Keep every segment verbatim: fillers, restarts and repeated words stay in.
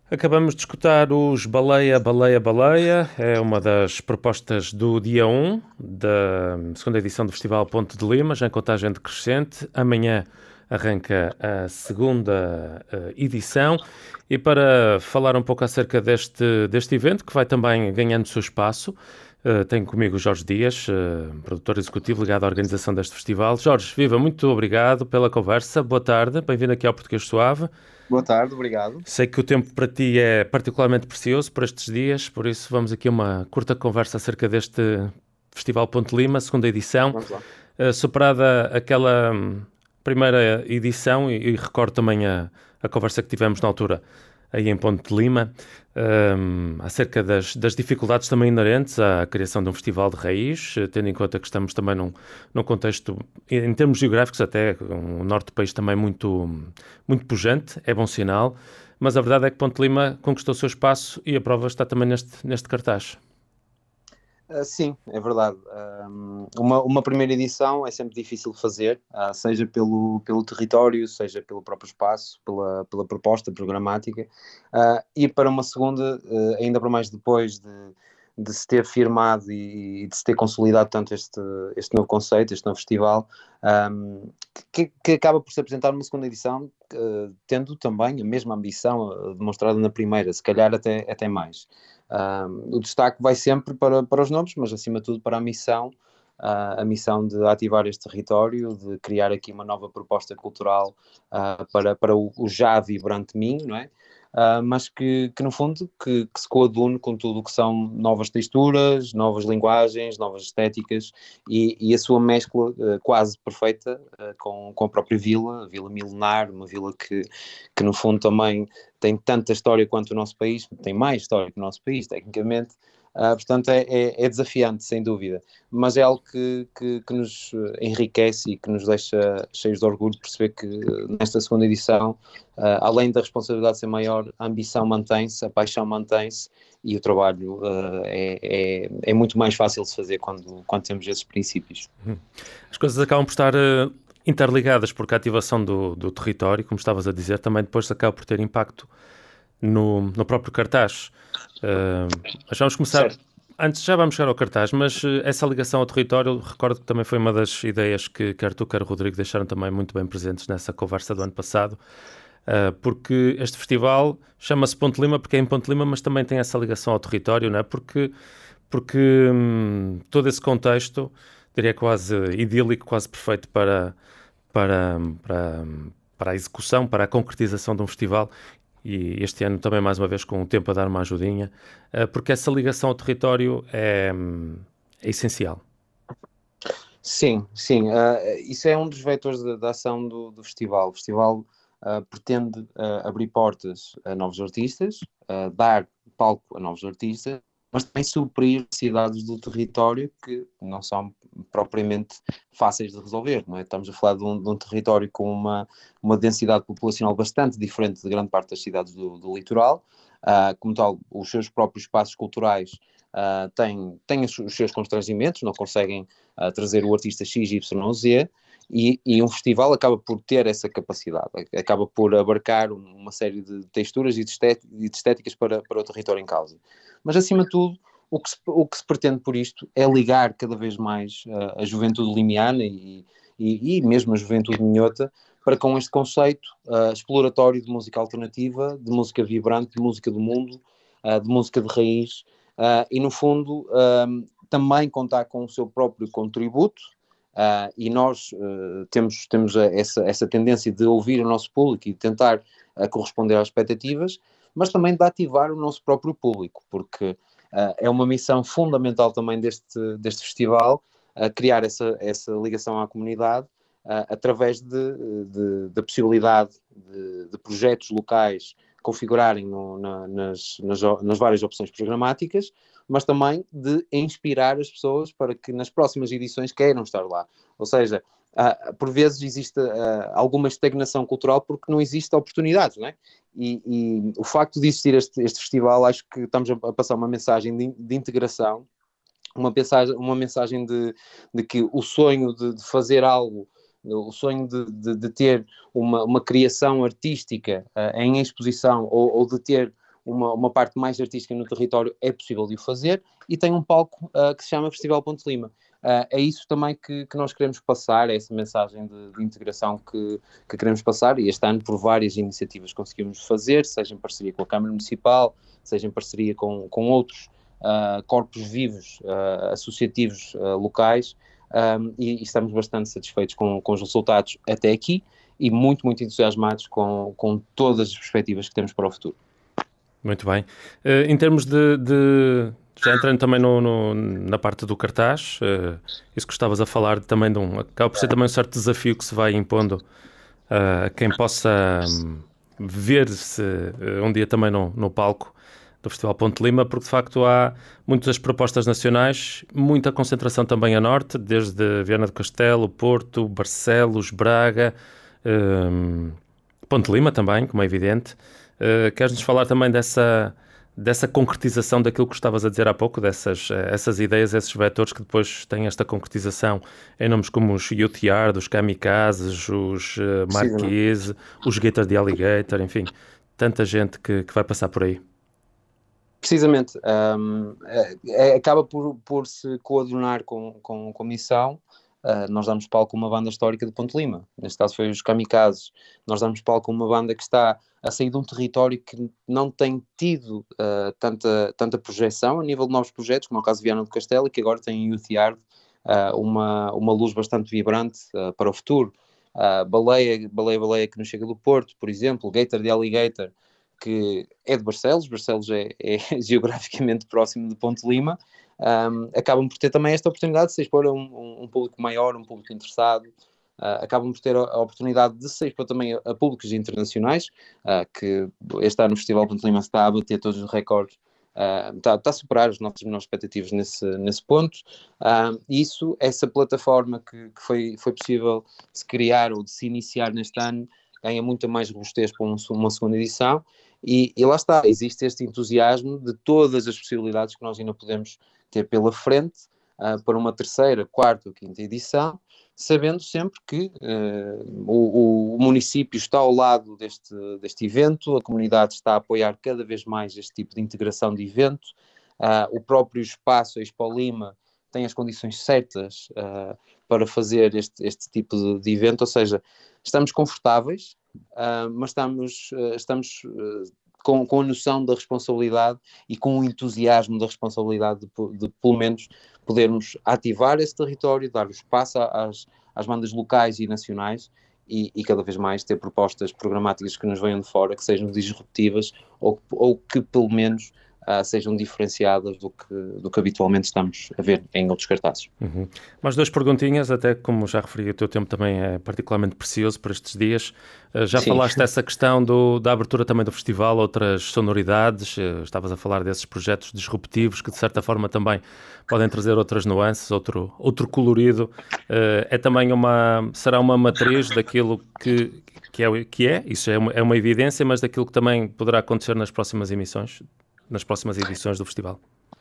Acabamos de escutar os Baleia, Baleia, Baleia. É uma das propostas do dia um da segunda edição do Festival Ponte de Lima, já em contagem decrescente. Amanhã arranca a segunda uh, edição. E para falar um pouco acerca deste, deste evento, que vai também ganhando o seu espaço, uh, tenho comigo o Jorge Dias, uh, produtor executivo ligado à organização deste festival. Jorge, viva, muito obrigado pela conversa. Boa tarde, bem-vindo aqui ao Português Suave. Boa tarde, obrigado. Sei que o tempo para ti é particularmente precioso por estes dias, por isso vamos aqui a uma curta conversa acerca deste Festival Ponte Lima, segunda edição. Vamos lá. Uh, superada aquela hum, primeira edição, e, e recordo também a, a conversa que tivemos na altura aí em Ponte de Lima, um, acerca das, das dificuldades também inerentes à criação de um festival de raiz, tendo em conta que estamos também num, num contexto, em termos geográficos até, um norte do país também muito, muito pujante, é bom sinal, mas a verdade é que Ponte de Lima conquistou o seu espaço e a prova está também neste, neste cartaz. Uh, sim, é verdade. Um, uma, uma primeira edição é sempre difícil de fazer, uh, seja pelo, pelo território, seja pelo próprio espaço, pela, pela proposta programática. Uh, e para uma segunda, uh, ainda para mais depois de, de se ter firmado e, e de se ter consolidado tanto este, este novo conceito, este novo festival, um, que, que acaba por se apresentar numa segunda edição, uh, tendo também a mesma ambição uh, demonstrada na primeira, se calhar até, até mais. Um, o destaque vai sempre para, para os nomes, mas acima de tudo para a missão, uh, a missão de ativar este território, de criar aqui uma nova proposta cultural uh, para, para o, o já vibrante Minho, não é? Uh, mas que, que no fundo que, que se coadune com tudo o que são novas texturas, novas linguagens, novas estéticas e, e a sua mescla uh, quase perfeita uh, com, com a própria vila, a Vila Milenar, uma vila que, que no fundo também tem tanta história quanto o nosso país, tem mais história que o nosso país, tecnicamente. Uh, portanto, é, é, é desafiante, sem dúvida, mas é algo que, que, que nos enriquece e que nos deixa cheios de orgulho de perceber que nesta segunda edição, uh, além da responsabilidade ser maior, a ambição mantém-se, a paixão mantém-se e o trabalho uh, é, é, é muito mais fácil de se fazer quando, quando temos esses princípios. As coisas acabam por estar uh, interligadas, porque a ativação do, do território, como estavas a dizer, também depois acaba por ter impacto no, no próprio cartaz. Uh, mas vamos começar, Certo. antes já vamos chegar ao cartaz, mas uh, essa ligação ao território, recordo que também foi uma das ideias que quer tu, quer o Rodrigo deixaram também muito bem presentes nessa conversa do ano passado, uh, porque este festival chama-se Ponte Lima porque é em Ponte Lima, mas também tem essa ligação ao território, não é? Porque, porque hum, todo esse contexto, diria quase idílico, quase perfeito para, para, para, para a execução, para a concretização de um festival. E este ano também mais uma vez com o tempo a dar uma ajudinha, porque essa ligação ao território é, é essencial. Sim, sim. Uh, isso é um dos vetores da, da ação do, do festival. O festival uh, pretende uh, abrir portas a novos artistas, uh, dar palco a novos artistas, mas também suprir necessidades do território que não são propriamente fáceis de resolver, não é? Estamos a falar de um, de um território com uma, uma densidade populacional bastante diferente de grande parte das cidades do, do litoral. Uh, como tal, os seus próprios espaços culturais uh, têm, têm os seus constrangimentos, não conseguem uh, trazer o artista X, Y ou Z, e, e um festival acaba por ter essa capacidade, acaba por abarcar uma série de texturas e de estéticas para, para o território em causa. Mas, acima de tudo, o que se, o que se pretende por isto é ligar cada vez mais uh, a juventude limiana e, e, e mesmo a juventude minhota para com este conceito uh, exploratório de música alternativa, de música vibrante, de música do mundo, uh, de música de raiz, uh, e no fundo uh, também contar com o seu próprio contributo, uh, e nós uh, temos, temos essa, essa tendência de ouvir o nosso público e tentar uh, corresponder às expectativas, mas também de ativar o nosso próprio público, porque uh, é uma missão fundamental também deste, deste festival, uh, criar essa, essa ligação à comunidade, Uh, através de, de, da possibilidade de, de projetos locais configurarem no, na, nas, nas, nas várias opções programáticas, mas também de inspirar as pessoas para que nas próximas edições queiram estar lá. Ou seja, uh, por vezes existe uh, alguma estagnação cultural porque não existe oportunidades, não é? E, e o facto de existir este, este festival, acho que estamos a, a passar uma mensagem de, de integração, uma mensagem, uma mensagem de, de que o sonho de, de fazer algo, o sonho de, de, de ter uma, uma criação artística uh, em exposição ou, ou de ter uma, uma parte mais artística no território, é possível de o fazer, e tem um palco uh, que se chama Festival Ponte Lima. Uh, é isso também que, que nós queremos passar, é essa mensagem de, de integração que, que queremos passar, e este ano por várias iniciativas conseguimos fazer, seja em parceria com a Câmara Municipal, seja em parceria com, com outros uh, corpos vivos, uh, associativos uh, locais, um, e, e estamos bastante satisfeitos com, com os resultados até aqui, e muito, muito entusiasmados com, com todas as perspectivas que temos para o futuro. Muito bem. Uh, em termos de, de... Já entrando também no, no, na parte do cartaz, uh, isso que estavas a falar também de um... Acaba por ser também um certo desafio que se vai impondo uh, a quem possa um, ver-se uh, um dia também no, no palco do Festival Ponte Lima, porque de facto há muitas propostas nacionais, muita concentração também a norte, desde Viana do Castelo, Porto, Barcelos, Braga, um, Ponte Lima também, como é evidente. Uh, queres-nos falar também dessa, dessa concretização daquilo que estavas a dizer há pouco, dessas essas ideias, esses vetores que depois têm esta concretização em nomes como os Youth Yard, os Kamikazes, os uh, Marquise, os Gator de Alligator, enfim, tanta gente que, que vai passar por aí. Precisamente, um, é, é, acaba por, por se coadunar com, com, com a missão. Uh, nós damos palco a uma banda histórica de Ponte Lima, neste caso foi os Kamikazes. Nós damos palco a uma banda que está a sair de um território que não tem tido uh, tanta, tanta projeção a nível de novos projetos, como é o caso de Viana do Castelo, e que agora tem em Youth Yard uh, uma, uma luz bastante vibrante uh, para o futuro. Uh, Baleia, Baleia, Baleia que nos chega do Porto, por exemplo, Gator de Alligator, que é de Barcelos, Barcelos é, é geograficamente próximo de Ponte Lima, um, acabam por ter também esta oportunidade de se expor a um, um, um público maior, um público interessado, uh, acabam por ter a, a oportunidade de se expor também a, a públicos internacionais, uh, que este ano o Festival Ponte Lima está a bater todos os recordes, uh, está, está a superar as nossas menores expectativas nesse, nesse ponto, uh, e isso, essa plataforma que, que foi, foi possível de se criar ou de se iniciar neste ano, ganha muita mais robustez para um, uma segunda edição. E, e lá está, existe este entusiasmo de todas as possibilidades que nós ainda podemos ter pela frente uh, para uma terceira, quarta ou quinta edição, sabendo sempre que uh, o, o município está ao lado deste, deste evento, a comunidade está a apoiar cada vez mais este tipo de integração de evento, uh, o próprio espaço, a Expo Lima, tem as condições certas uh, para fazer este, este tipo de, de evento, ou seja, estamos confortáveis, Uh, mas estamos, uh, estamos uh, com, com a noção da responsabilidade e com o entusiasmo da responsabilidade de, de pelo menos podermos ativar esse território, dar o espaço às, às bandas locais e nacionais e, e cada vez mais ter propostas programáticas que nos venham de fora, que sejam disruptivas ou, ou que pelo menos Uh, sejam diferenciadas do que, do que habitualmente estamos a ver em outros cartazes. Uhum. Mais duas perguntinhas, até como já referi, o teu tempo também é particularmente precioso por estes dias. Uh, já Sim. falaste dessa questão do, da abertura também do festival, outras sonoridades, uh, estavas a falar desses projetos disruptivos que de certa forma também podem trazer outras nuances, outro, outro colorido. Uh, é também uma, será uma matriz daquilo que, que, é, que é, isso é uma, é uma evidência, mas daquilo que também poderá acontecer nas próximas emissões? nas próximas edições do festival?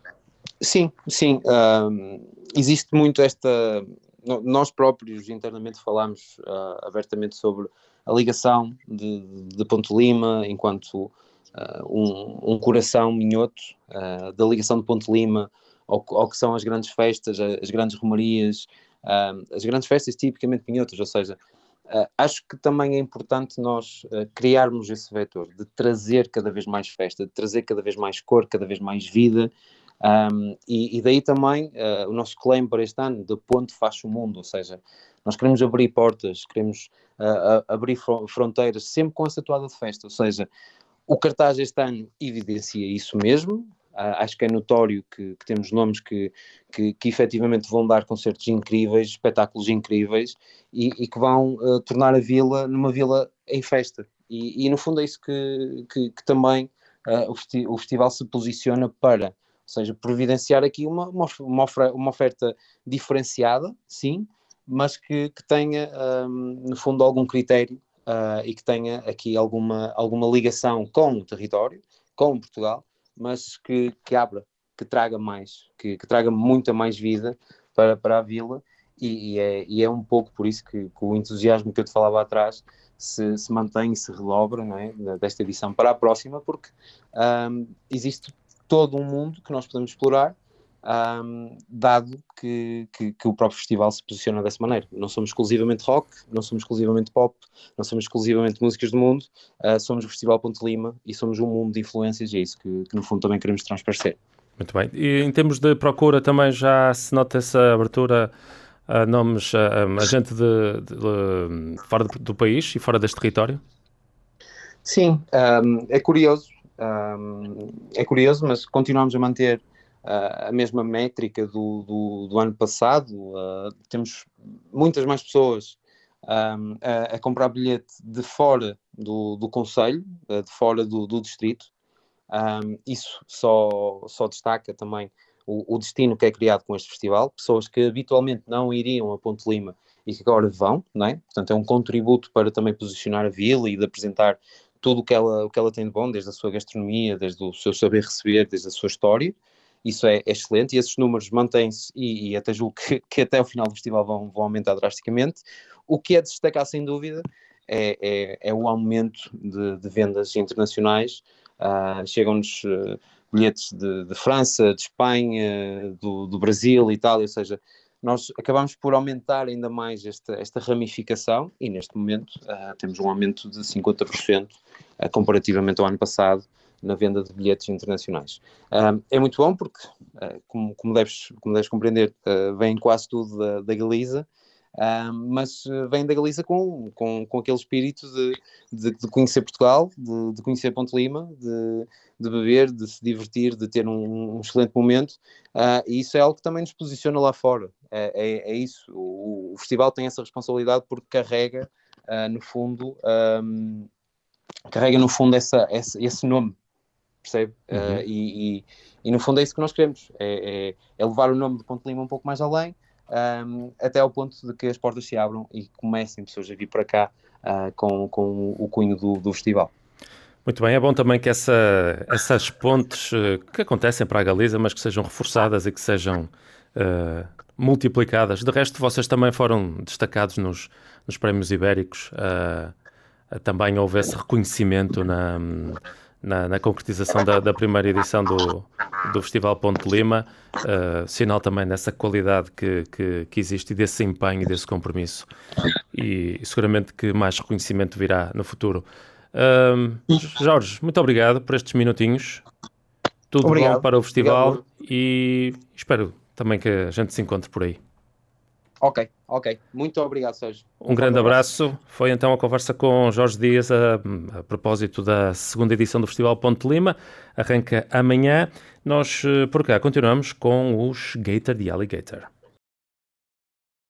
Sim, sim. Um, existe muito esta... Nós próprios internamente falámos uh, abertamente sobre a ligação de, de Ponte Lima enquanto uh, um, um coração minhoto, uh, da ligação de Ponte Lima ao, ao que são as grandes festas, as grandes romarias, uh, as grandes festas tipicamente minhotas, ou seja, Uh, acho que também é importante nós uh, criarmos esse vetor de trazer cada vez mais festa, de trazer cada vez mais cor, cada vez mais vida, um, e, e daí também uh, o nosso claim para este ano, de ponte faz o mundo, ou seja, nós queremos abrir portas, queremos uh, abrir fronteiras, sempre com essa toada de festa, ou seja, o cartaz este ano evidencia isso mesmo. Uh, acho que é notório que, que temos nomes que, que, que efetivamente vão dar concertos incríveis, espetáculos incríveis e, e que vão uh, tornar a vila numa vila em festa. E, e no fundo é isso que, que, que também uh, o, festi- o festival se posiciona para, ou seja, providenciar aqui uma, uma, uma, oferta, uma oferta diferenciada, sim, mas que, que tenha um, no fundo algum critério uh, e que tenha aqui alguma, alguma ligação com o território, com Portugal, mas que, que abra, que traga mais, que, que traga muita mais vida para, para a vila, e, e, é, e é um pouco por isso que, que o entusiasmo que eu te falava atrás se, se mantém e se redobra, não é, desta edição para a próxima, porque um, existe todo um mundo que nós podemos explorar, um, dado que, que, que o próprio festival se posiciona dessa maneira. Não somos exclusivamente rock, não somos exclusivamente pop, não somos exclusivamente músicas do mundo, uh, somos o Festival Ponte Lima e somos um mundo de influências, e é isso que, que no fundo também queremos transparecer. Muito bem. E em termos de procura também já se nota essa abertura a nomes, a, a gente de, de, de fora do país e fora deste território? Sim, um, é curioso, um, é curioso, mas continuamos a manter uh, a mesma métrica do, do, do ano passado. Uh, temos muitas mais pessoas um, a, a comprar bilhete de fora do, do concelho, uh, de fora do, do distrito. Um, isso só, só destaca também o, o destino que é criado com este festival, pessoas que habitualmente não iriam a Ponte Lima e que agora vão, não é? Portanto é um contributo para também posicionar a vila e de apresentar tudo o que ela, o que ela tem de bom, desde a sua gastronomia, desde o seu saber receber, desde a sua história. Isso é, é excelente, e esses números mantêm-se e, e até julgo que, que até o final do festival vão, vão aumentar drasticamente. O que é de destacar sem dúvida é, é, é o aumento de, de vendas internacionais. Uh, chegam-nos uh, bilhetes de, de França, de Espanha, do, do Brasil, Itália, ou seja, nós acabamos por aumentar ainda mais esta, esta ramificação, e neste momento uh, temos um aumento de cinquenta por cento uh, comparativamente ao ano passado na venda de bilhetes internacionais. Uh, é muito bom porque, uh, como, como, deves, como deves compreender, uh, vem quase tudo da, da Galiza. Uh, mas uh, vem da Galiza com, com, com aquele espírito de, de, de conhecer Portugal, de, de conhecer Ponte Lima, de, de beber, de se divertir, de ter um, um excelente momento, uh, e isso é algo que também nos posiciona lá fora. É, é, é isso, o, o festival tem essa responsabilidade porque carrega, uh, no fundo, um, carrega no fundo essa, essa, esse nome, percebe? Uhum. Uh, e, e, e no fundo é isso que nós queremos, é, é, é levar o nome de Ponte Lima um pouco mais além, Um, até ao ponto de que as portas se abram e comecem pessoas a vir para cá uh, com, com o cunho do, do festival. Muito bem, é bom também que essa, essas pontes uh, que acontecem para a Galiza, mas que sejam reforçadas e que sejam uh, multiplicadas. De resto, vocês também foram destacados nos, nos prémios ibéricos. Uh, uh, também houve esse reconhecimento na... Na, na concretização da, da primeira edição do, do Festival Ponte Lima, uh, sinal também dessa qualidade que, que, que existe e desse empenho e desse compromisso. E, e seguramente que mais reconhecimento virá no futuro. Uh, Jorge, muito obrigado por estes minutinhos. Tudo obrigado. Bom para o festival. Obrigado. E espero também que a gente se encontre por aí. Ok, ok. Muito obrigado, Sérgio. Um, um grande abraço. abraço. Foi então a conversa com Jorge Dias a, a propósito da segunda edição do Festival Ponte Lima. Arranca amanhã. Nós, por cá, continuamos com os Gator de Alligator.